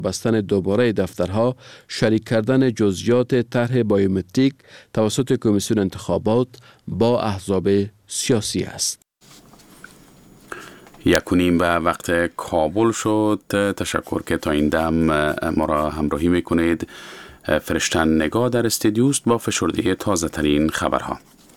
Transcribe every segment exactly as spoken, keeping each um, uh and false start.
بستن دوباره دفترها، شریک کردن جزئیات طرح بایومتریک توسط کمیسیون انتخابات با احزاب سیاسی است. یک و نیم به وقت کابل شد. تشکر که تا این دم ما را همراهی میکنید. فرشتن نگاه در استودیوست با فشرده تازه ترین خبرها.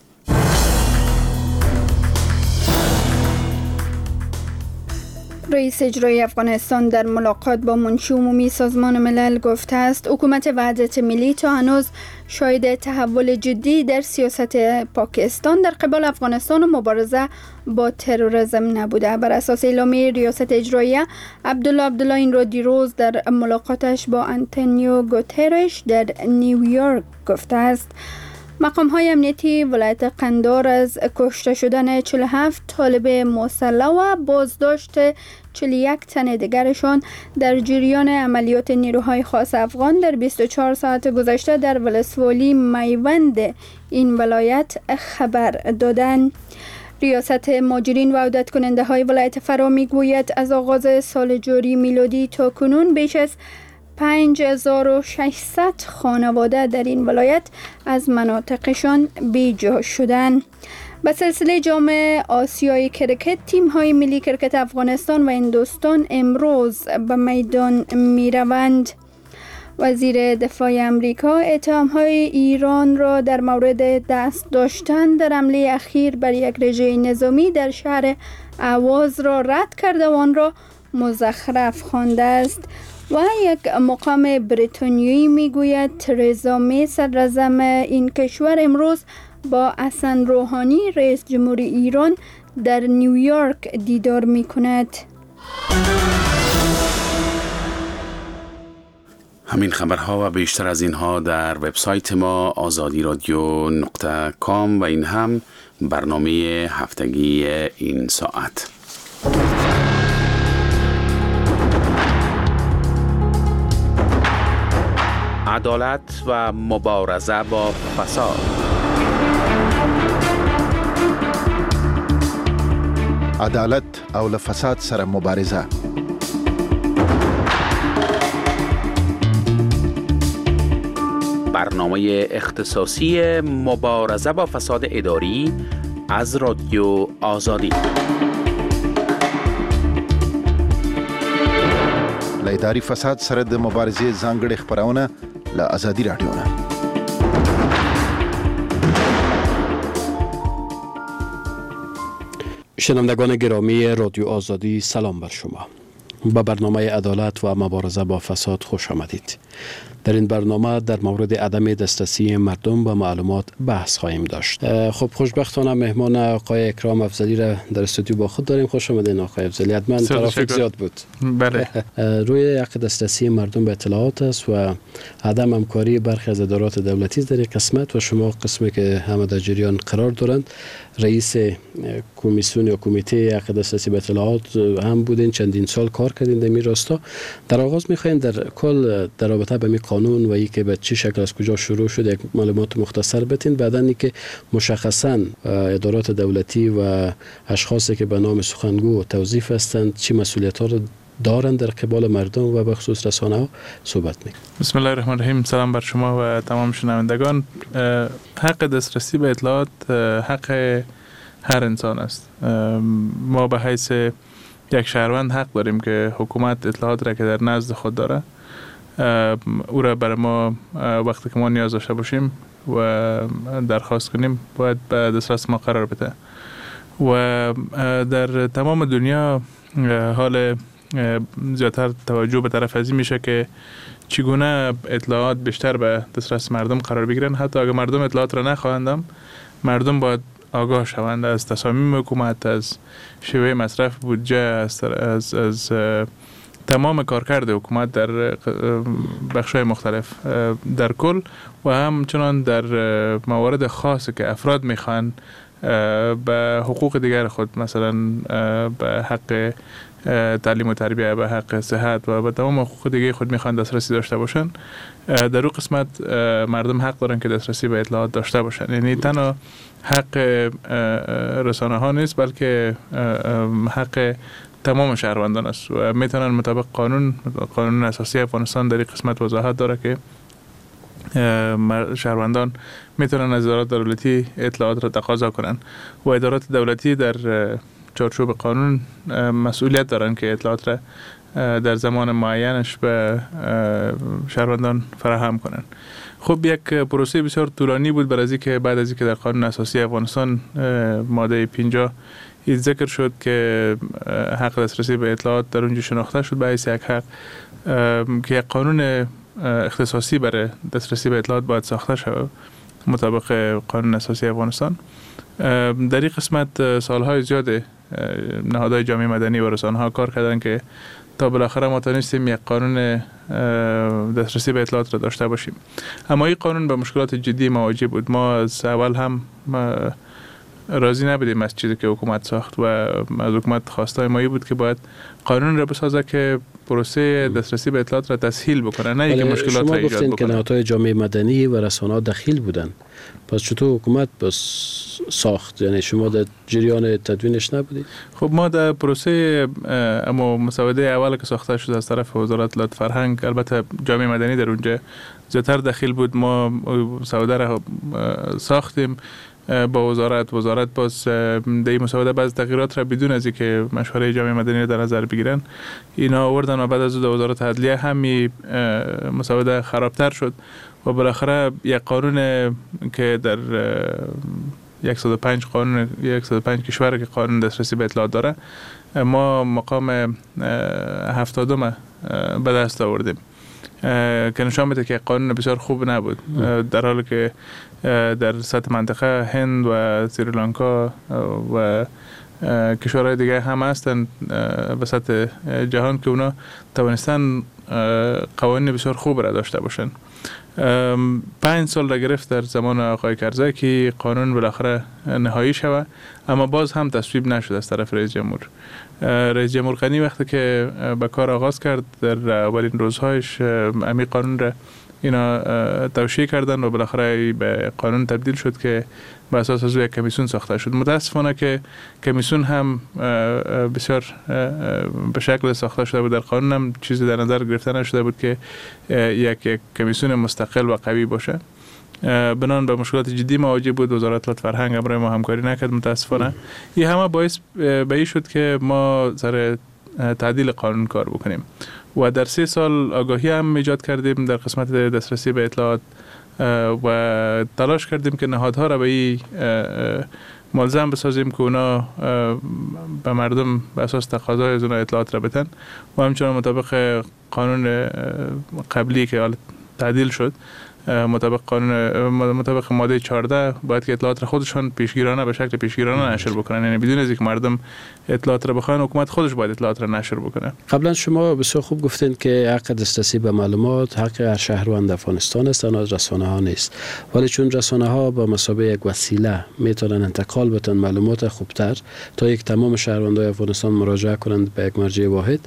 رئیس اجرایی افغانستان در ملاقات با منشی عمومی سازمان ملل گفته است حکومت وحدت ملی تا هنوز شاهد تحول جدی در سیاست پاکستان در قبال افغانستان و مبارزه با تروریسم نبوده. بر اساس اعلامیه ریاست اجراییه، عبدالله عبدالله این را دیروز در ملاقاتش با آنتونیو گوترش در نیویورک گفته است. مقام های امنیتی ولایت قندار از کشته شدن چهل و هفت طالب مسلح و بازداشت چهل و یک تن دیگرشان در جریان عملیات نیروهای خاص افغان در بیست و چهار ساعت گذشته در ولسوالی میوند این ولایت خبر دادند. ریاست ماجرین و عودت کننده های ولایت فرا می گوید از آغاز سال جاری میلادی تا کنون بیش از پنج هزار و ششصد خانواده در این ولایت از مناطقشان بیجا شدند. به سلسله جام آسیای کرکت، تیم های ملی کرکت افغانستان و هندوستان امروز به میدان می روند. وزیر دفاع امریکا اتهام های ایران را در مورد دست داشتن در حمله اخیر بر یک رژه نظامی در شهر اهواز را رد کرده و آن را مزخرف خوانده است. و یک مقام بریتانیایی میگوید ترزا می صدراعظم این کشور امروز با حسن روحانی رئیس جمهور ایران در نیویورک دیدار می کند. همین خبرها و بیشتر از اینها در وبسایت ما آزادی رادیو نقطه کام و این هم برنامه هفتگی این ساعت. عدالت و مبارزه با فساد. عدالت او له فساد سره مبارزه. برنامه اختصاصی مبارزه با فساد اداری از رادیو آزادی. له اداري فساد سره د مبارزې ځانګړې خبرونه له آزادي رادیو نه. شنوندگان گرامی رادیو آزادی، سلام بر شما. به برنامه عدالت و مبارزه با فساد خوش آمدید. در این برنامه در مورد عدم دسترسی مردم به معلومات بحث خواهیم داشت. خب خوشبختانه مهمان آقای اکرام افضلی را در استودیو با خود داریم. خوش آمدین آقای افضلی. حتما ترافیک زیاد بود. بله. روی یک دسترسی مردم به اطلاعات است و عدم همکاری برخی از ادارات دولتی در یک قسمت و شما قسمی که همه در جریان قرار دارند. رئیس کمیسیون یا کمیته یک دسترسی به اطلاعات هم بودین، چندین سال کار کردین در این راستا. در آغاز می‌خوایم در کل در رابطه با می قانون و ای که به چه شکل از کجا شروع شد یک معلومات مختصر بتین، بعدن ای که مشخصاً ادارات دولتی و اشخاصی که به نام سخنگو و توظیف هستند چه مسئولیت‌ها را دارند در قبال مردم و به خصوص رسانه ها صحبت می‌کنیم. بسم الله الرحمن الرحیم. سلام بر شما و تمام شنوندگان. حق دسترسی به اطلاعات حق هر انسان است. ما به حیث یک شهروند حق داریم که حکومت اطلاعات را که در نزد خود داره او را برای ما وقتی که ما نیاز داشته باشیم و درخواست کنیم باید به دسترس ما قرار بده. و در تمام دنیا حال زیادتر توجه به طرف ازی میشه که چگونه اطلاعات بیشتر به دسترس مردم قرار بگیرن. حتی اگر مردم اطلاعات را نخواهندم، مردم باید آگاه شوند از تصامیم حکومت، از شیوه مصرف بودجه، از, از, از تمام کارکرد حکومت در بخش‌های مختلف در کل و همچنان در موارد خاصی که افراد میخوان به حقوق دیگر خود، مثلا به حق تعلیم و تربیه، به حق صحت و به تمام حقوق دیگه خود میخوان دسترسی داشته باشن. در اون قسمت مردم حق دارن که دسترسی به اطلاعات داشته باشن. یعنی تنها حق رسانه ها نیست، بلکه حق تمام شهروندان است و میتونن مطابق قانون قانون اساسی افغانستان در این قسمت وضاحت داره که شهروندان میتونن از ادارات دولتی اطلاعات را تقاضا کنن و ادارات دولتی در چارچوب قانون مسئولیت دارن که اطلاعات را در زمان معینش به شهروندان فراهم کنن. خب یک پروسه بسیار طولانی بود برای از که بعد از اینکه در قانون اساسی افغانستان ماده پنجاه این ذکر شد که حق دسترسی به اطلاعات در اونجا شناخته شد به حیث یک حق که یک قانون اختصاصی برای دسترسی به اطلاعات باید ساخته شود مطابق قانون اساسی افغانستان. در این قسمت سالهای زیاد نهادهای جامعه مدنی و رسانه‌ها کار کردن که تا بالاخره ما تونستیم یک قانون دسترسی به اطلاعات را داشته باشیم. اما این قانون به مشکلات جدی مواجه بود. ما از اول هم راضی نبودیم از چیزی که حکومت ساخت و از حکومت خواستای ما بود که باید قانون را بسازه که پروسه دسترسی به اطلاعات را تسهیل بکنه، نه اینکه مشکلات را ایجاد بکنه. شما گفتین که نهادهای جامعه مدنی و رسانه‌ها دخیل بودن، پس چطور حکومت بس ساخت؟ یعنی شما در جریان تدوینش نبودید؟ خب ما در پروسه اما مسوده اول که ساخته شد از طرف وزارت اطلاعات فرهنگ، البته جامعه مدنی در اونجا زیادتر دخیل بود، ما مسوده را ساختیم با وزارت وزارت باز در این مسوده بعض تغییرات را بدون از اینکه مشوره جامعه مدنی را در نظر بگیرن اینا آوردن و بعد از اون وزارت عدلیه همین مسوده خرابتر شد و بالاخره یک قانون که در صد و پنج قانون صد و پنج کشور که قانون دسترسی به اطلاعات داره ما مقام هفتادم به دست آوردیم که نشان میده که قانون بسیار خوب نبود، در حالی که در سطح منطقه هند و سریلانکا و کشورهای دیگه هم هستن به سطح جهان که اونا توانستن قوانین بسیار خوب را داشته باشن. پنج سال را گرفت در زمان آقای کرزی که قانون بالاخره نهایی شود، اما باز هم تصویب نشد از طرف رئیس جمهور. رئیس جمهور غنی وقتی که به کار آغاز کرد در اولین روزهایش امی قانون را اینا توشیح کردن و بالاخره به قانون تبدیل شد که به اساس از یک کمیسیون ساخته شد. متاسفانه که کمیسیون هم بسیار به شکل ساخته شده بود، در قانون هم چیزی در نظر گرفته نشده بود که یک یک کمیسیون مستقل و قوی باشه. بنان به مشکلات جدی مواجه بود. وزارت اطلاعات فرهنگ امر ما همکاری نکرد متاسفانه. این همه باعث به این شد که ما سر تعدیل قانون کار بکنیم و در سه سال آگاهی هم ایجاد کردیم در قسمت دسترسی به اطلاعات و تلاش کردیم که نهادها را به این ملزم بسازیم که اونا به مردم به اساس تقاضای از اونا اطلاعات را بدن و همچنان مطابق قانون قبلی که تعدیل شد مطابق قانون مطابق ماده چهارده باید که اطلاعات را خودشان پیشگیرانه به شکل پیشگیرانه نشر بکنن، یعنی بدون از اینکه مردم اطلاعات را بخواین حکومت خودش باید اطلاعات را نشر بکنه. قبلا شما بسیار خوب گفتین که حق دسترسی به معلومات حق هر شهروند افغانستان است، آن از رسانه ها نیست، ولی چون رسانه ها با مثابه یک وسیله میتونن انتقال بدن معلومات خوبتر تا یک تمام شهروندان افغانستان مراجعه کنند به یک مرجع واحد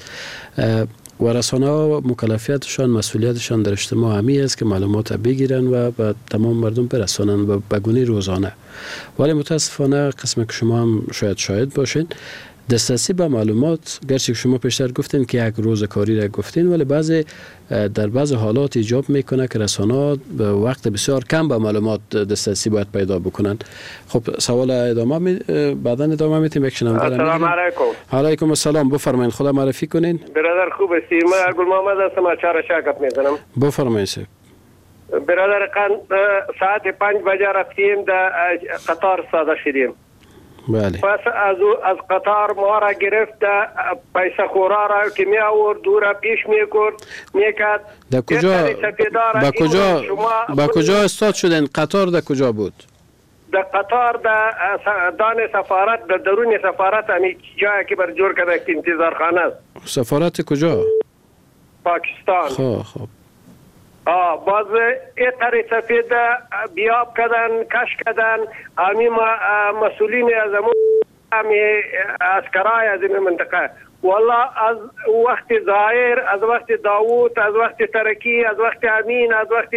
و رسانه‌ها مکلفیتشان مسئولیتشان در اجتماع همی است که معلومات بگیرن و به تمام مردم برسانن و به گونه روزانه. ولی متاسفانه قسم که شما هم شاید شاهد باشین دسترسی به معلومات، گرچه شما پیشتر گفتین که یک روز کاری را گفتین، ولی بعضی در بعض حالات ایجاب میکنه که رسانه‌ها به وقت بسیار کم به معلومات دسترسی باید پیدا بکنن. خب سوال ادامه می بعداً ادامه میتیم. یک شنونده السلام علیکم. علیکم السلام. بفرمایید. خدا معرفی کنین. برادر خوب هستی؟ من گل محمد هستم، چهار شاگرد میزنم. بفرمایید. برادر قن ساعت پنج بجه رفتیم در قطار ساده شدیم. بله. پس از از قطار ما را گرفت، پیسه خورا را که می آورد دورا پیش میکرد میکرد. در کجا با کجا با کجا استاد شدن؟ قطار در کجا بود؟ در قطار در دان سفارت، در درون سفارت، همی جایی که بر جور کرده که انتظار خانه است. سفارت کجا؟ پاکستان. خب خب. آه باز این طری سفید بیاب کردن، کش کردن. همی مسئولین از همی اسکرای از این منطقه والله از وقت ظاهر، از وقت داوود، از وقت ترکی، از وقت امین، از وقت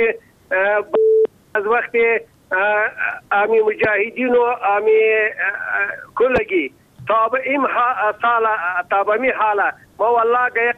از وقت امی مجاهدین و امی کلگی تا به این سال تا به می حاله ما والله که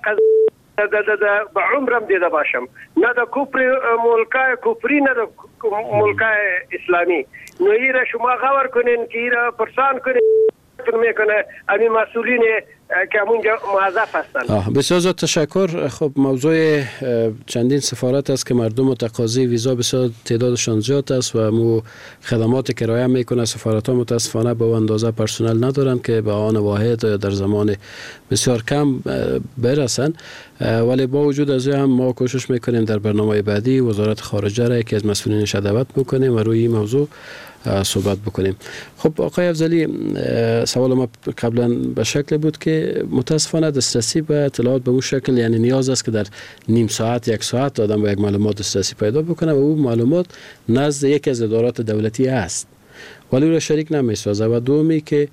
به عمرم دیده باشم، نه در کفر ملکای کفری نه در ملکای اسلامی. نو ایره شما غور کنین که ایره پرسان کنین میکنه امی مسئولین که همونجا موظف هستند. بسیار زیاد تشکر. خب موضوع چندین سفارت است که مردم متقاضی ویزا بسیار تعدادشان زیاد است و مو خدمات که ارائه میکنه سفارت ها متاسفانه به اندازه پرسنل ندارند که به آن واحد یا در زمان بسیار کم برسن، ولی با وجود از هم ما کوشش میکنیم در برنامه بعدی وزارت خارجه را یکی از مسئولینش دعوت بکنیم و روی این موضوع صحبت بکنیم. خب آقای افضلی، سوال ما قبلا به شکل بود که متاسفانه دسترسی به اطلاعات به اون شکل یعنی نیاز است که در نیم ساعت یک ساعت آدم با یک معلومات دسترسی پیدا بکنه و اون معلومات نزد یک از ادارات دولتی است ولی او را شریک نمی‌سازه. و دومی که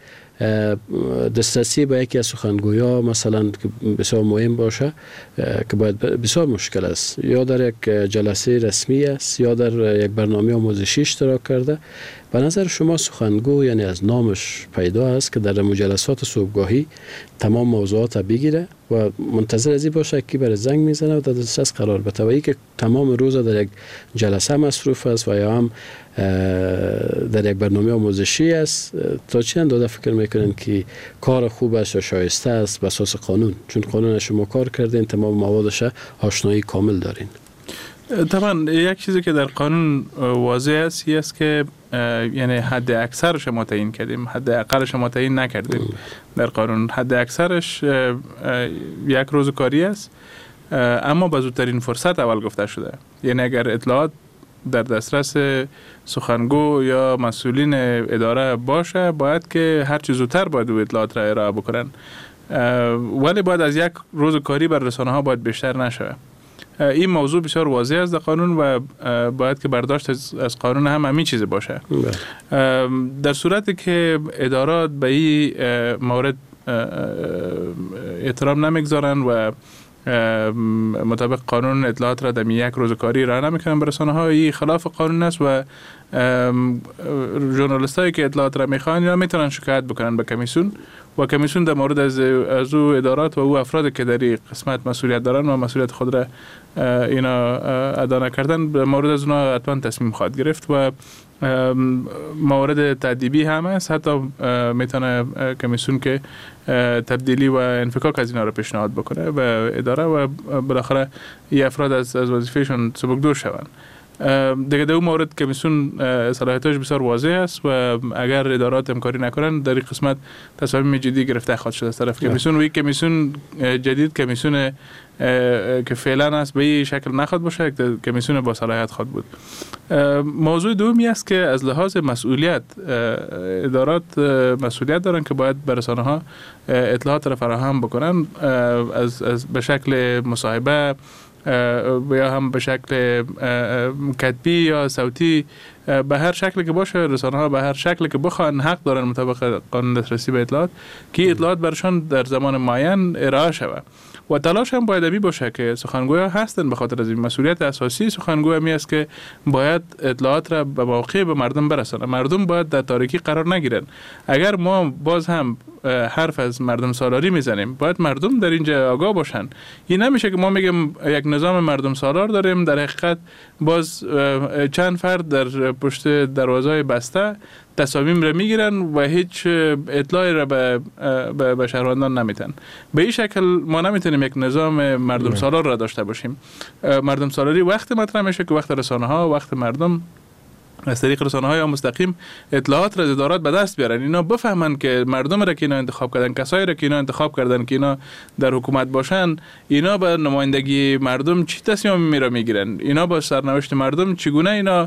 دسترسی به یکی از سخنگویا مثلا که بسیار مهم باشه که باید بسیار مشکل است، یا در یک جلسه رسمی است یا در یک برنامه آموزشی اشتراک کرده. به نظر شما سخنگو یعنی از نامش پیدا است که در مجلسات صبحگاهی تمام موضوعات بگیره و منتظر از این باشه که برای زنگ میزنه و در دسترس قرار بده، و ای که تمام روز در یک جلسه مصروف است و یا هم در یک برنامه آموزشی است. تا چه اندازه فکر میکنین که کار خوب است و شایسته است به اساس قانون؟ چون قانون شما کار کردین، تمام موادش آشنایی کامل دارین. طبعا یک چیزی که در قانون واضح است این است که یعنی حد اکثرش ما تعیین کردیم، حد اقلش ما تعیین نکردیم. در قانون حد اکثرش یک روز کاری است، اما به زودترین فرصت اول گفته شده. یعنی اگر اطلاعات در دسترس سخنگو یا مسئولین اداره باشه باید که هر چه زودتر باید او اطلاعات را ارائه بکنن، ولی باید از یک روز کاری بر رسانه ها باید بیشتر نشه. این موضوع بسیار واضح است در قانون و باید که برداشت از قانون هم همین چیز باشه. در صورتی که ادارات به این مورد احترام نمیگذارن و مطابق قانون اطلاعات را در یک روز کاری ارائه نمیکنن به رسانه ها، این خلاف قانون است و ژورنالیست هایی که اطلاعات را میخوان یا میتونن شکایت بکنن به کمیسیون و کمیسیون در مورد از از او ادارات و او افراد که در این قسمت مسئولیت دارن و مسئولیت خود را اینا ادا نکردن به مورد از اونها حتما تصمیم خواهد گرفت و موارد تأدیبی هم است. حتی میتونه کمیسیون که تبدیلی و انفکاک از اینا رو پیشنهاد بکنه و اداره و بالاخره این افراد از از وظیفهشون سبکدور شوند. دیگه در اون مورد کمیسیون صلاحیتش بسیار واضح است و اگر ادارات همکاری نکنن در این قسمت تصمیم جدی گرفته خواهد شد از طرف کمیسیون و این کمیسیون جدید کمیسیون که فعلا است به این شکل نخواهد باشه، کمیسیون با صلاحیت خواهد بود. موضوع دومی است که از لحاظ مسئولیت ادارات مسئولیت دارن که باید به رسانه ها اطلاعات را فراهم بکنن از, از به شکل مصاحبه یا هم به شکل کتبی یا صوتی، به هر شکلی که باشه رسانه ها به هر شکلی که بخوان حق دارن مطابق قانون دسترسی به اطلاعات که اطلاعات برشان در زمان معین ارائه شود و تلاش هم باید می باشه که سخنگویا هستن به خاطر از این مسئولیت اساسی سخنگوی می است که باید اطلاعات را به موقع به مردم برسانه. مردم باید در تاریکی قرار نگیرن. اگر ما باز هم حرف از مردم سالاری میزنیم باید مردم در اینجا آگاه باشن. این نمیشه که ما میگیم یک نظام مردم سالار داریم، در حقیقت باز چند فرد در پشت دروازه بسته تصامیم را میگیرن و هیچ اطلاعی را به به شهروندان نمیتن. به این شکل ما نمیتونیم یک نظام مردم سالار را داشته باشیم. مردم سالاری وقت مطرح میشه که وقت رسانه ها، وقت مردم از طریق رسانه های مستقیم اطلاعات را از ادارات به دست بیارن، اینا بفهمن که مردم را که اینا انتخاب کردن، کسایی را که اینا انتخاب کردن که اینا در حکومت باشن، اینا به نمایندگی مردم چی تصمیمی را میگیرن، اینا با سرنوشت مردم چگونه اینا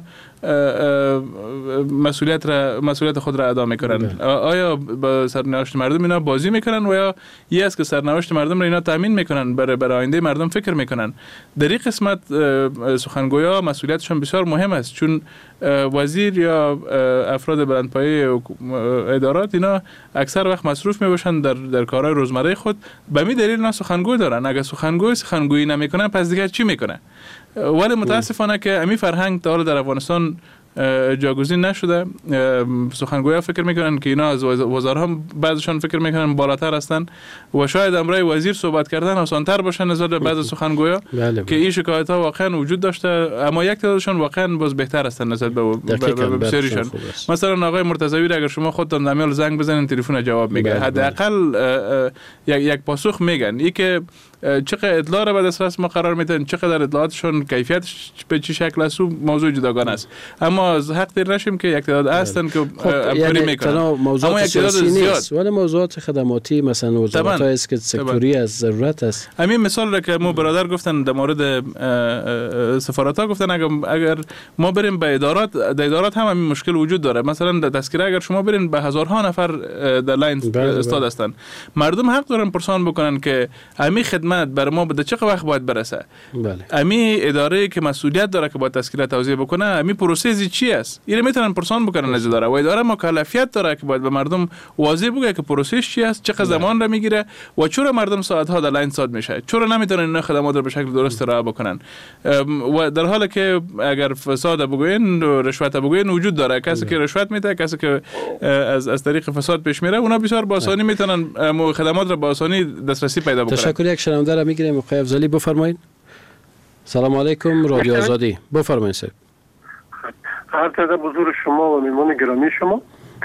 مسئولیت را مسئولیت خود را ادا میکنن. آیا با سرنوشت مردم اینا بازی میکنن و یا یه است که سرنوشت مردم را اینا تامین میکنن، برای برای آینده مردم فکر میکنن. در این قسمت سخنگویا مسئولیتشون بسیار مهم است، چون وزیر یا افراد بلندپایه ادارات اینا اکثر وقت مصروف میباشن در در کارهای روزمره خود، به می دلیل اینا سخنگوی دارن. اگر سخنگوی سخنگویی نمیکنن پس دیگه چی میکنه؟ ولی متاسفانه که امی فرهنگ تا حالا در افغانستان جاگزین نشده. سخنگویا فکر میکنن که اینا از وزرا هم بعضشان فکر میکنن بالاتر هستن و شاید امرای وزیر صحبت کردن آسان‌تر باشه نسبت به بعض سخنگویا که این شکایت ها واقعا وجود داشته، اما یک تعدادشان واقعا باز بهتر هستن نسبت به بسیاریشان. مثلا آقای مرتضوی اگر شما خودتان دمیال زنگ بزنین تلفن جواب میگه، حداقل یک پاسخ میگن. ای که چقدر اطلاع را به دسترس ما قرار میدن، چقدر اطلاعاتشون کیفیتش به چه شکل است، موضوع جداگانه است. اما از حق دیر نشیم که یک تعداد هستن که همکاری میکنن، اما یک تعداد زیاد، ولی موضوعات خدماتی مثلا وزارت‌های است که سکتوری از ضرورت است. همین مثال را که مو برادر گفتن در مورد سفارت‌ها گفتن، اگر اگر ما بریم به ادارات، در ادارات هم همین مشکل وجود داره. مثلا در تذکره اگر شما برین به هزارها نفر در لاین استاد هستن، مردم حق دارن پرسان بکنن که همین خدمت بر ما به چه وقت باید برسه. بله. امی اداره که مسئولیت داره که با تذکره توزیع بکنه، امی پروسه چی است؟ اینو میتونن پرسان بکنن از اداره، و اداره مکلفیت داره که باید به مردم واضح بگه که پروسش چی است، چقدر زمان را میگیره و چرا مردم ساعت ها در لاین صاد میشه، چرا نمیتونن این خدمات رو به شکل درست ارائه بکنن. و در حالی که اگر فساد بگوین، رشوت بگوین وجود داره، کسی که رشوت میده، کسی که از از طریق فساد پیش میره، اونا بسیار با آسانی میتونن خدمات رو با آسانی دسترسی پیدا بکنن. تشکر. یک شنونده را میگیریم. آقای افضلی بفرمایید. سلام علیکم، رادیو آزادی، بفرمایید سر. هر تعداد بزرگ شما و میمون گرامی شما.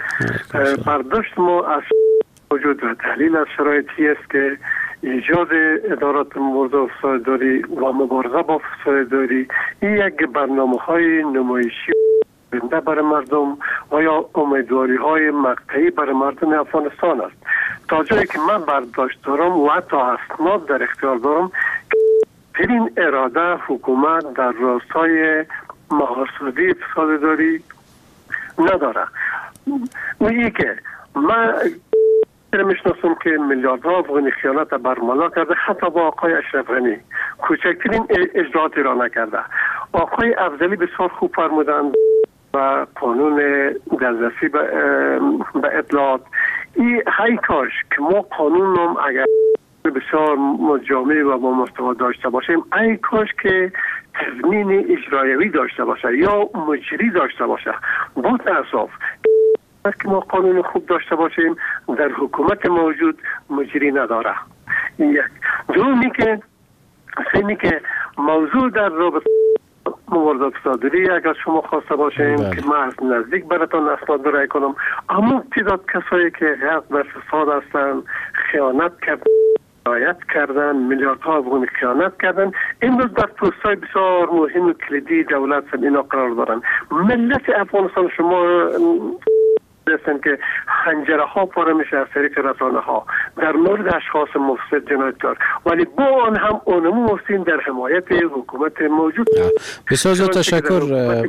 برداشت ما از وجود و تحلیل از شرایطی است که ایجاد ادارات مبارزه با فساداری و مبارزه با فساداری این یک برنامه‌های نمایشی بنده برای مردم و یا امیدواری های مقطعی برای مردم افغانستان است. تا جایی که من برداشت دارم و حتی اسناد در اختیار دارم، این اراده حکومت در راستای مهارسازی فساداری نداره. میگه که من میشناسم که میلیاردها افغانی خیانت برملا کرده، حتی با آقای اشرف غنی کوچکترین اجراعاتی را نکرده. آقای افضلی بسیار خوب فرمودند و قانون دسترسی به اطلاعات، این های کاش که ما قانون هم اگر بسیار جامع و با مستوى داشته باشیم، ای کاش که تضمین اجرایوی داشته باشه یا مجری داشته باشه. با تاسف که ما قانون خوب داشته باشیم، در حکومت موجود مجری نداره. یک دومی که سیمی که موضوع در رابطه مبارزه فساداری اگر شما خواسته باشین که من از نزدیک براتون اسناد برای کنم، اما تعداد کسایی که حق در فساد هستن، خیانت کردن، رعایت کردن، میلیاردها افغانی خیانت کردن، امروز در پست‌های بسیار مهم و کلیدی دولت سن اینا قرار دارن. ملت افغانستان شما هستن که خنجره ها پاره میشه از طریق رسانه ها در مورد اشخاص مفسد جنایتکار، ولی با آن هم اونمو مفسدین در حمایت حکومت موجود. بسیار زیاد تشکر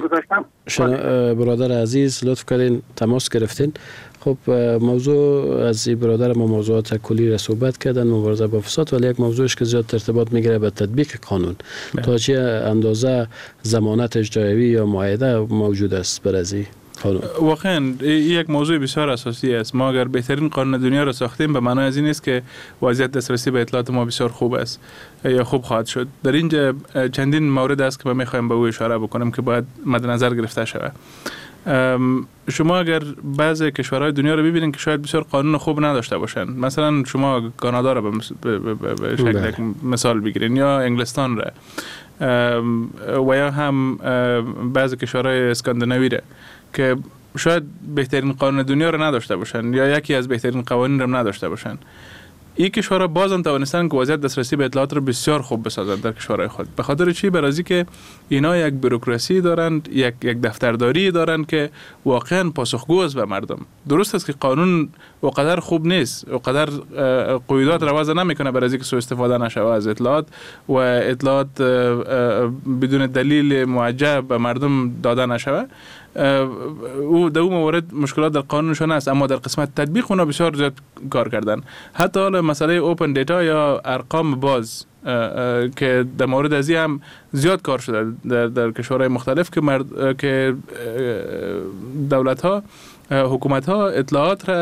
برادر عزیز، لطف کردین تماس گرفتین. خب موضوع از این برادر ما موضوعات کلی را صحبت کردن، مبارزه با فساد، ولی یک موضوعش که زیاد ارتباط میگیره به تطبیق قانون. تا چه اندازه ضمانت اجرایی یا معاهده موجود است برای واقعا یک موضوع بسیار اساسی است. ما اگر بهترین قانون دنیا را ساختیم به معنای از این است که وضعیت دسترسی به اطلاعات ما بسیار خوب است یا خوب خواهد شد. در اینجا چندین مورد است که ما میخوایم به او اشاره بکنم که باید مد نظر گرفته شود. شما اگر بعضی کشورهای دنیا رو ببینید که شاید بسیار قانون خوب نداشته باشن، مثلا شما کانادا رو به شکل مثال بگیرین یا انگلستان را و یا هم بعضی کشورهای اسکاندیناوی را که شاید بهترین قانون دنیا رو نداشته باشن یا یکی از بهترین قوانین رو نداشته باشن، این کشورها بازم توانستن که وضعیت دسترسی به اطلاعات رو بسیار خوب بسازند در کشورهای خود. به خاطر چی؟ برای که اینا یک بوروکراسی دارند، یک یک دفترداری دارند که واقعا پاسخگو است به مردم. درست است که قانون اونقدر خوب نیست، اونقدر قیودات رو وضع نمیکنه برای که سوء استفاده نشه از اطلاعات و اطلاعات بدون دلیل موجه به مردم داده نشه. او در اون مورد مشکلات در قانونشون هست، اما در قسمت تطبیق اونا بسیار زیاد کار کردن. حتی حالا مسئله اوپن دیتا یا ارقام باز که در مورد ازی هم زیاد کار شده در, در کشورهای مختلف که مرد که دولت ها حکومت ها اطلاعات را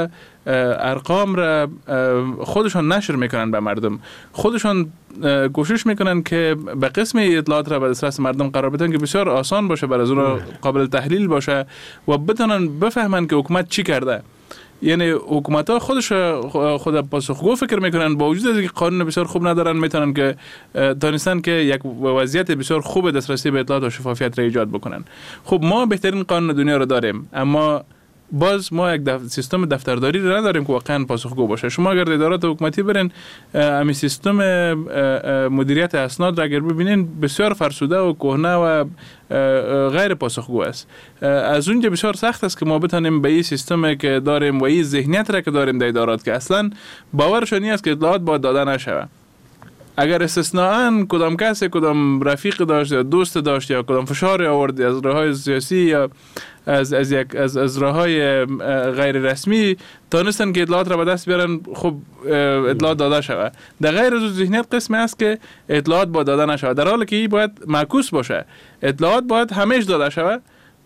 ارقام را خودشان نشر میکنن به مردم، خودشان کوشش میکنن که به قسم اطلاعات را به دسترس مردم قرار بدن که بسیار آسان باشه، برای از اون قابل تحلیل باشه و بتونن بفهمن که حکومت چی کرده. یعنی حکومت ها خودش خود پاسخگو فکر میکنن، با وجود از اینکه قانون بسیار خوب ندارن میتونن که دانستن که یک وضعیت بسیار خوب دسترسی به اطلاعات و شفافیت را ایجاد بکنن. خب ما بهترین قانون دنیا رو داریم، اما باز ما یک دف... سیستم دفترداری رو نداریم که واقعا پاسخگو باشه. شما اگر ادارات حکومتی برین همین سیستم مدیریت اسناد را اگر ببینین بسیار فرسوده و کهنه و غیر پاسخگو است. از اونجا بسیار سخت است که ما بتونیم به این سیستمی که داریم و این ذهنیت را که داریم در ادارات که اصلا باورشون نیست که اطلاعات باید داده نشوه. اگر استثناءً کدام کسی کدام رفیق داشت یا دوست داشت یا کدام فشار آورد از راههای سیاسی یا از از یک از از راههای غیر رسمی تونستن که اطلاعات را به دست بیارن، خب اطلاعات داده شود. در غیر از ذهنیت قسمی است که اطلاعات باید داده نشود، در حالی که این باید معکوس باشه. اطلاعات باید همیشه داده شود.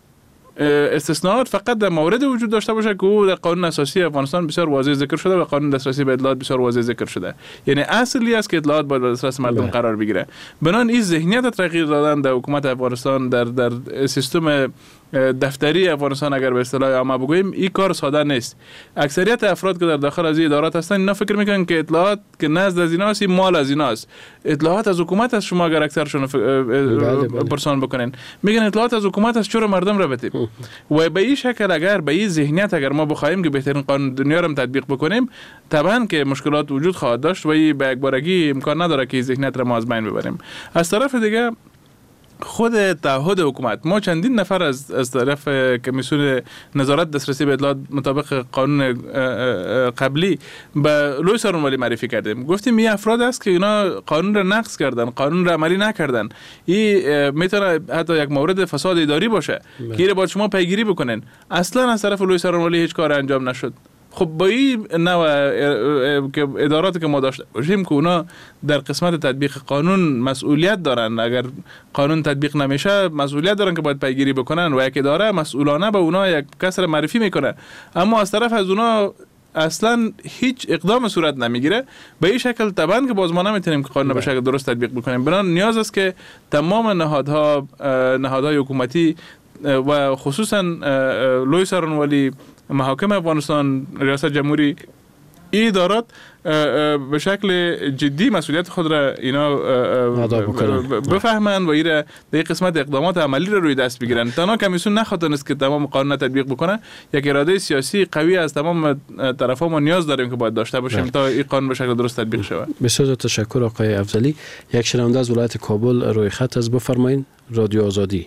استثناءات فقط در مورد وجود داشته باشه که او در قانون اساسی افغانستان بسیار واضح ذکر شده و قانون دسترسی به اطلاعات بسیار واضح ذکر شده. یعنی اصلی است که اطلاعات باید در دسترس مردم قرار بگیره. بنان این ذهنیت تغییر دادن در حکومت افغانستان در در سیستم دفتری افغانستان اگر به اصطلاح عامه بگوییم این کار ساده نیست. اکثریت افراد که در داخل از این ادارات هستن اینا فکر میکنن که اطلاعات که نزد از ایناست مال از ایناست. اطلاعات از حکومت است. شما اگر اکثرشون پرسان بکنین میگن اطلاعات از حکومت است، چرا مردم را بتیم؟ و به این شکل اگر به این ذهنیت اگر ما بخوایم که بهترین قانون دنیا را تطبیق بکنیم طبعا که مشکلات وجود خواهد داشت و این به یک بارگی امکان نداره که ذهنیت را ما از بین ببریم. از طرف دیگه خود تعهد حکومت، ما چندین نفر از از طرف کمیسیون نظارت دسترسی به اطلاعات مطابق قانون قبلی به لوی سارنوالی معرفی کردیم. گفتیم این افراد است که اینا قانون را نقض کردن، قانون را عملی نکردن. این میتونه حتی یک مورد فساد اداری باشه که این باید شما پیگیری بکنین. اصلا از طرف لوی سارنوالی هیچ کار انجام نشد. خب با این نوع که اداراتی که ما داشته باشیم که اونا در قسمت تطبیق قانون مسئولیت دارن، اگر قانون تطبیق نمیشه مسئولیت دارن که باید پیگیری بکنن و یک اداره مسئولانه به اونا یک کسر معرفی میکنه، اما از طرف از اونا اصلا هیچ اقدام صورت نمیگیره. به این شکل طبعا که باز ما نمیتونیم که قانون به شکل درست تطبیق بکنیم. بنابراین نیاز است که تمام نهادها نهادهای حکومتی و خصوصا لوی سارنوالی، محاکم افغانستان، ریاست جمهوری، این ادارات به شکل جدی مسئولیت خود را اینا بفهمند و این در قسمت اقدامات عملی را روی دست بگیرن. تنها کمیسیون نخواهد که تمام قانون تطبیق بکنه. یک اراده سیاسی قوی از تمام طرفا ما نیاز داریم که باید داشته باشیم تا این قانون به شکل درست تطبیق شود. بسیار تشکر آقای افضلی. یک شنونده از ولایت کابل روی خط است، بفرمایید. رادیو آزادی.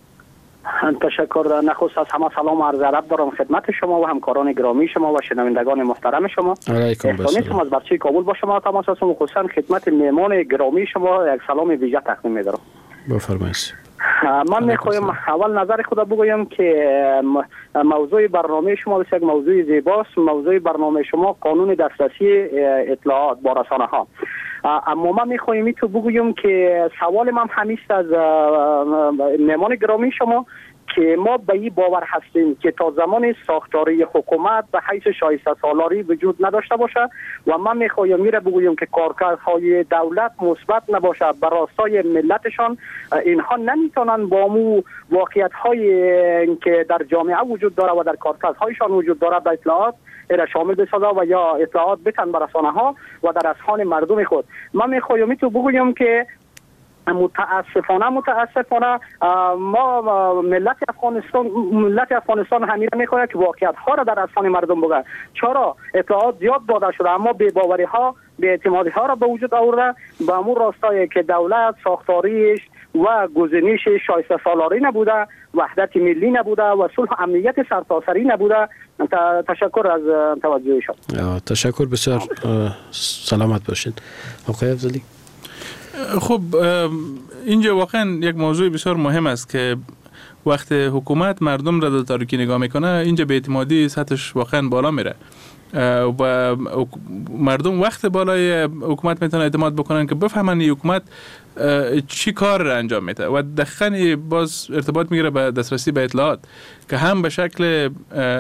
تشکر. نخست از همه سلام و عرض ادب دارم خدمت شما و همکاران گرامی شما و شنوندگان محترم شما. علیکم السلام. از بچه کابل با شما تماس هستم و خصوصا خدمت مهمان گرامی شما یک سلام ویژه تقدیم می‌دارم. بفرمایید. من میخوایم اول نظر خود بگویم که موضوع برنامه شما بسیار موضوع زیباست. موضوع برنامه شما قانون دسترسی اطلاعات با رسانه ها. اما من میخوایم این تو بگویم که سوال من همیست از مهمان گرامی شما که ما به این باور هستیم که تا زمان ساختاری حکومت به حیث شایسته سالاری وجود نداشته باشه و من میخوایم میره بگویم که کارکردهای دولت مثبت نباشه بر راستای ملتشان، اینها نمیتونن با مو واقعیت های که در جامعه وجود داره و در کارکردهایشان وجود داره به اطلاعات را شامل بسازه و یا اطلاعات بتن بر رسانه ها و در اذهان مردم خود. من میخوایم تو بگویم که متاسفانه متاسفانه ما ملت افغانستان ملت افغانستان همین میخواد که واقعیت ها را در اذهان مردم بگه. چرا اطلاعات زیاد داده شده اما بی باوری ها بی اعتمادی ها را به وجود آورده به امور راستایی که دولت ساختاریش و گزینش شایسته سالاری نبوده، وحدت ملی نبوده و صلح و امنیت سرتاسری نبوده. تشکر از توجه شما. تشکر بسیار. سلامت باشین آقای افضلی. خب اینجا واقعا یک موضوع بسیار مهم است که وقت حکومت مردم را در تاریکی نگاه میکنه اینجا به اعتمادی سطحش واقعا بالا میره. و مردم وقت بالای حکومت میتونن اعتماد بکنن که بفهمن این حکومت چی کار را انجام میده و دقیقاً باز ارتباط میگیره به دسترسی به اطلاعات که هم به شکل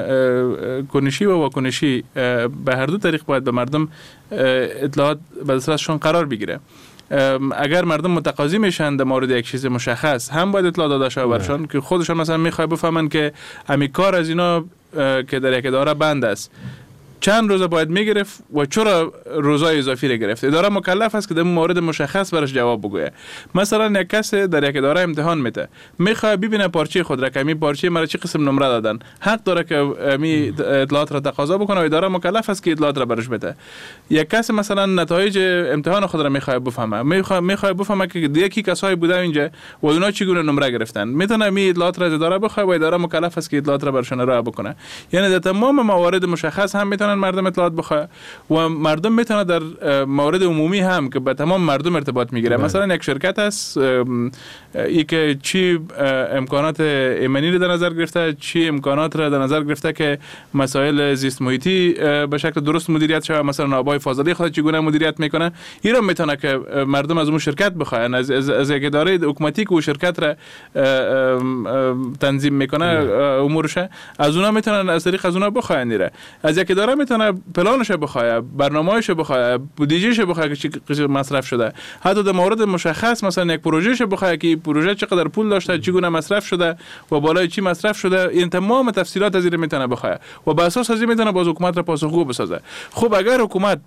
کنشی و واکنشی به هر دو طریق باید به مردم اطلاعات به دسترسشون قرار بگیره. اگر مردم متقاضی میشن در مورد یک چیز مشخص هم باید اطلاع داده شود برشان که خودشان مثلا میخواد بفهمن که همین کار از اینا که در یک اداره بند است چند روز باید میگرفت و چرا روزای اضافی را گرفت. اداره مکلف است که در مورد مشخص برش جواب بگویه. مثلا یک کس در یک اداره امتحان میده میخواد ببینه پارچه خود را که می پارچه مرا چه قسم نمره دادن، حق داره که می اطلاعات را تقاضا بکنه و اداره مکلف است که اطلاعات را برش بده. یک کس مثلا نتایج امتحان خود را میخواد بفهمه میخواد میخواد بفهمه که یکی کسایی بوده اینجا و اونا چگونه نمره گرفتن، میتونه می اطلاعات را از اداره بخواد و اداره مکلف است که اطلاعات را برشون ارائه بکنه. یعنی در تمام موارد مشخص هم میتونن مردم اطلاعات بخواه و مردم میتونه در موارد عمومی هم که به تمام مردم ارتباط میگیره. مثلا یک شرکت است ای که چی امکانات ایمنی رو در نظر گرفته، چی امکانات رو در نظر گرفته که مسائل زیست محیطی به شکل درست مدیریت شود، مثلا آبای فاضله خود چگونه مدیریت میکنه، این رو میتونه که مردم از اون شرکت بخواین از از, از یک اداره حکومتی که اون شرکت را تنظیم میکنه امورش از اونها میتونن از طریق از اونها بخواین. دیره از یک اداره میتونه پلانش بخواه، برنامه‌اش بخواه، بودجهش بخواه که چی مصرف شده، حتی در مورد مشخص مثلا یک پروژهش بخواه که پروژه چقدر پول داشته، چگونه مصرف شده و بالای چی مصرف شده، این تمام تفصیلات از این میتونه بخواه و بر اساس از این میتونه باز حکومت را پاسخگو بسازه. خب اگر حکومت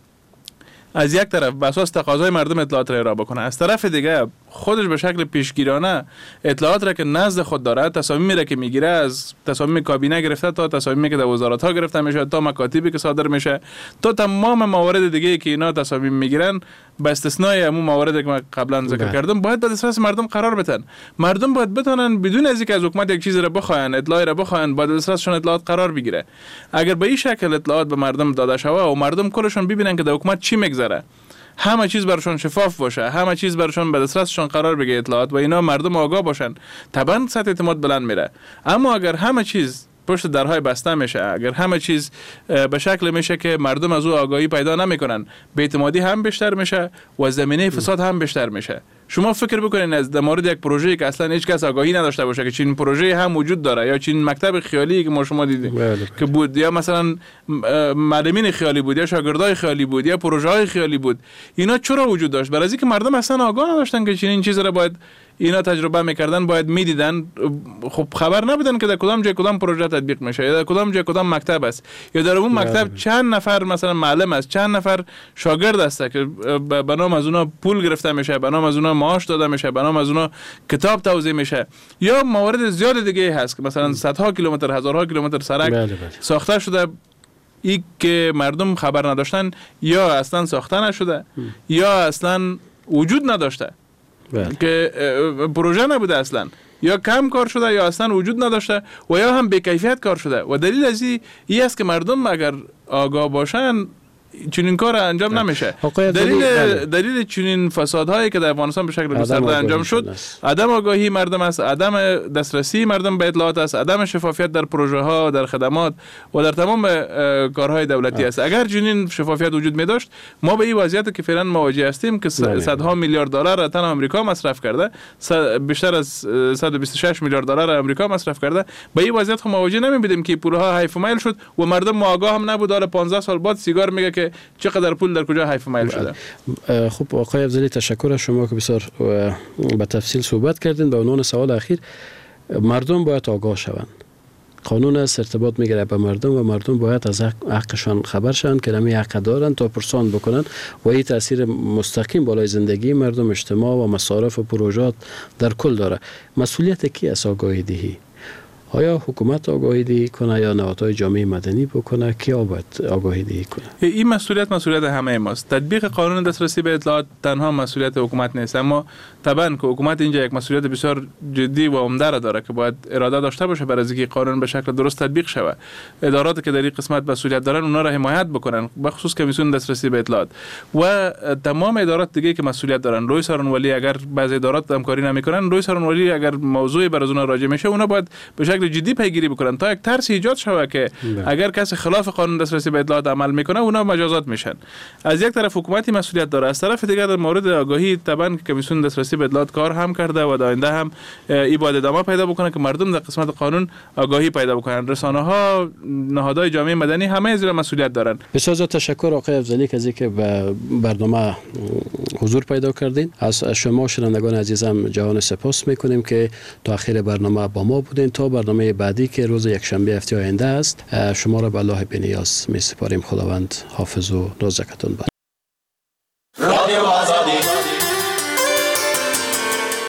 از یک طرف به اساس تقاضای مردم اطلاعات را ارائه بکنه، از طرف دیگه خودش به شکل پیشگیرانه اطلاعات را که نزد خود داره، تصامیمی را که میگیره از تصامیم کابینه گرفته تا تصامیمی که در وزارت ها گرفته میشه تا مکاتبی که صادر میشه تا تمام موارد دیگه که اینا تصامیم میگیرن با استثنای همون مواردی که من قبلا ذکر کردم باید در دسترس مردم قرار بدن. مردم باید بتونن بدون از اینکه از حکومت یک چیزی را بخواین، اطلاعی را بخواین، باید در دسترسشون اطلاعات قرار بگیره. اگر به این شکل اطلاعات به مردم داده شود و مردم کلشون ببینن که در حکومت چی میگذره، همه چیز برشون شفاف باشه، همه چیز برشون به دسترسشون قرار بگیره اطلاعات و اینا مردم آگاه باشن، طبعا سطح اعتماد بلند میره. اما اگر همه چیز پشت درهای بسته میشه، اگر همه چیز به شکل میشه که مردم از او آگاهی پیدا نمیکنن، بی‌اعتمادی هم بیشتر میشه و زمینه فساد هم بیشتر میشه. شما فکر بکنین از در مورد یک پروژه‌ای که اصلا هیچ کس آگاهی نداشته باشه که چین پروژه هم وجود داره یا چین مکتب خیالی که ما شما دیدیم که بود یا مثلا معلمین خیالی بود یا شاگردای خیالی بود یا پروژه‌های خیالی بود، اینا چرا وجود داشت؟ برای اینکه مردم اصلا آگاه نداشتن که چین این چیز را باید اینا تجربه میکردن، باید میدیدن، خب خبر نبودن که در کدام جای کدام پروژه تطبیق میشه یا در کدام جای کدام مکتب است یا در اون مکتب چند نفر مثلا معلم است، چند نفر شاگرد است که به نام از اونها پول گرفته میشه، به نام از اونها معاش داده میشه، به نام از اونها کتاب توزیع میشه، یا موارد زیاد دیگه هست که مثلا صدها کیلومتر هزارها کیلومتر سرک بله بله. ساخته شده ای که مردم خبر نداشتن یا اصلا ساخته نشده ام. یا اصلا وجود نداشته بله. که پروژه نبوده اصلا، یا کم کار شده یا اصلا وجود نداشته و یا هم بی‌کیفیت کار شده و دلیل از این ای است که مردم اگر آگاه باشن چنین کار انجام نمیشه. دلیل دلیل چنین فسادهایی که در افغانستان به شکل گسترده انجام شد عدم آگاهی مردم است، عدم دسترسی مردم به اطلاعات است، عدم شفافیت در پروژه ها، در خدمات و در تمام کارهای دولتی است. اگر چنین شفافیت وجود می داشت ما به این وضعیت که فعلا مواجه هستیم که صدها میلیارد دلار را تنها آمریکا مصرف کرده، بیشتر از صد و بیست و شش میلیارد دلار آمریکا مصرف کرده، به این وضعیت خود مواجه نمی بودیم که پولها حیف و میل شد و مردم آگاه هم نبود. حالا پانزده سال بعد سیگار میگه که چقدر پول در کجا حیف و میل شده. خب آقای افضلی تشکر از شما که بسیار به تفصیل صحبت کردین. به عنوان سوال اخیر، مردم باید آگاه شوند. قانون است ارتباط میگیره به مردم و مردم باید از حقشان خبر شوند که نمی حق دارن تا پرسان بکنن و این تاثیر مستقیم بالای زندگی مردم، اجتماع و مصارف و پروژات در کل داره. مسئولیت کی است آگاهی دهی؟ آیا حکومت آگاهی دهی کنه یا نهادهای جامعه مدنی بکنه؟ کیا باید آگاهی دهی کنه؟ این مسئولیت مسئولیت همه ماست. تطبیق قانون دسترسی به اطلاعات تنها مسئولیت حکومت نیست، اما طبعا که حکومت اینجا یک مسئولیت بسیار جدی و عمده را داره که باید اراده داشته باشه برای اینکه قانون به شکل درست تطبیق شود. اداراتی که در این قسمت مسئولیت دارن اونها را حمایت بکنن، به خصوص کمیسیون دسترسی به اطلاعات و تمام ادارات دیگه که مسئولیت دارن. روی سرانولی اگر بعضی ادارات همکاری نمیکنن، روی سرانولی اگر موضوعی بر از اونها راجع میشه، اونها باید به شکل جدی پیگیری بکنن تا یک ترس ایجاد شود که اگر کسی خلاف قانون دسترسی به اطلاعات عمل میکنه اونا مجازات میشن. از یک طرف حکومتی مسئولیت داره، از طرف دیگر در مورد آگاهی طبعا کمیسیون دسترسی به اطلاعات کار هم کرده و آینده هم این باید ادامه پیدا بکنه که مردم در قسمت قانون آگاهی پیدا بکنن. رسانه ها، نهادهای جامعه مدنی همه از این مسئولیت دارن. بسیار زیاد تشکر آقای افضلی که از اینکه به برنامه حضور پیدا کردین. از شما شنوندگان عزیزم جهان سپاس میکنیم که تا آخر برنامه با ما بودین. تا برنامه بعدی که روز یکشنبه هفته آینده است شما را به الله بی‌نیاز میسپاریم. خداوند حافظ و نازکتون باد.